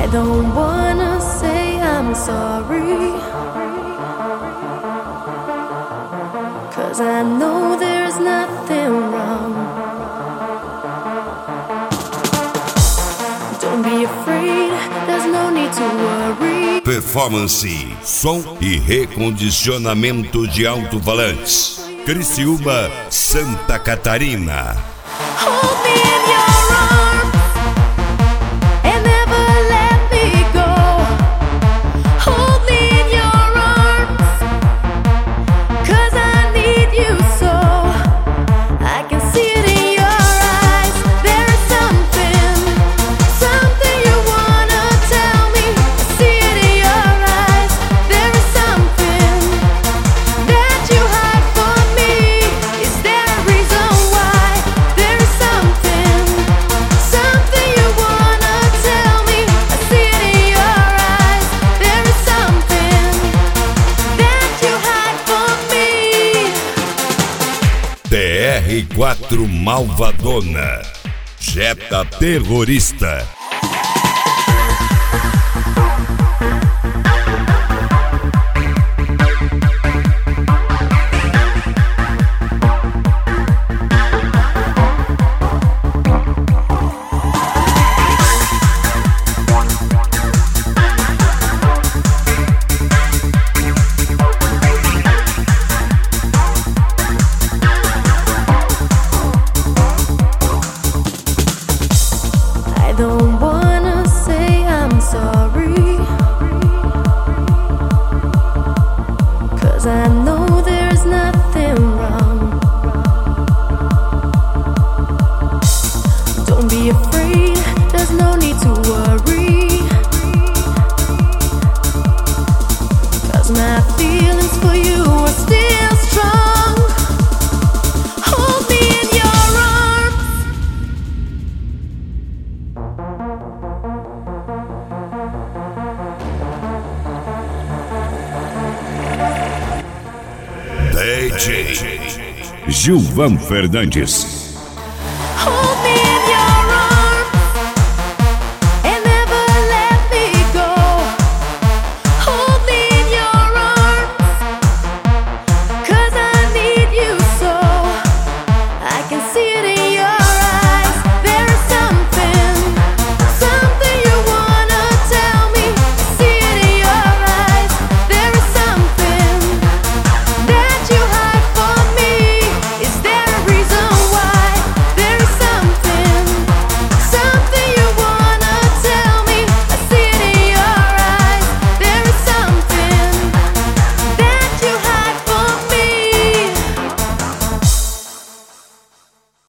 don't wanna say I'm sorry, 'cause I know there's nothing wrong. Don't be afraid, there's no need to worry. Performance, som e recondicionamento de alto-falantes. Criciúma, Santa Catarina. Hold me in your arms and never let me go. Hold me in your arms, 'cause I need you so. I can see it in your eyes. There is something you wanna tell me. I see it in your eyes. There is something that you hide from me. Is there a reason why? There is something you wanna tell me. I see it in your eyes. There is something that you hide from me. TR4 Malvadona, Jetta Terrorista. I don't wanna say I'm sorry, 'cause I know there's nothing wrong. Don't be afraid, there's no need to worry, 'cause my feelings for you are still strong. Hold me in your arms. DJ Gilvan Fernandes.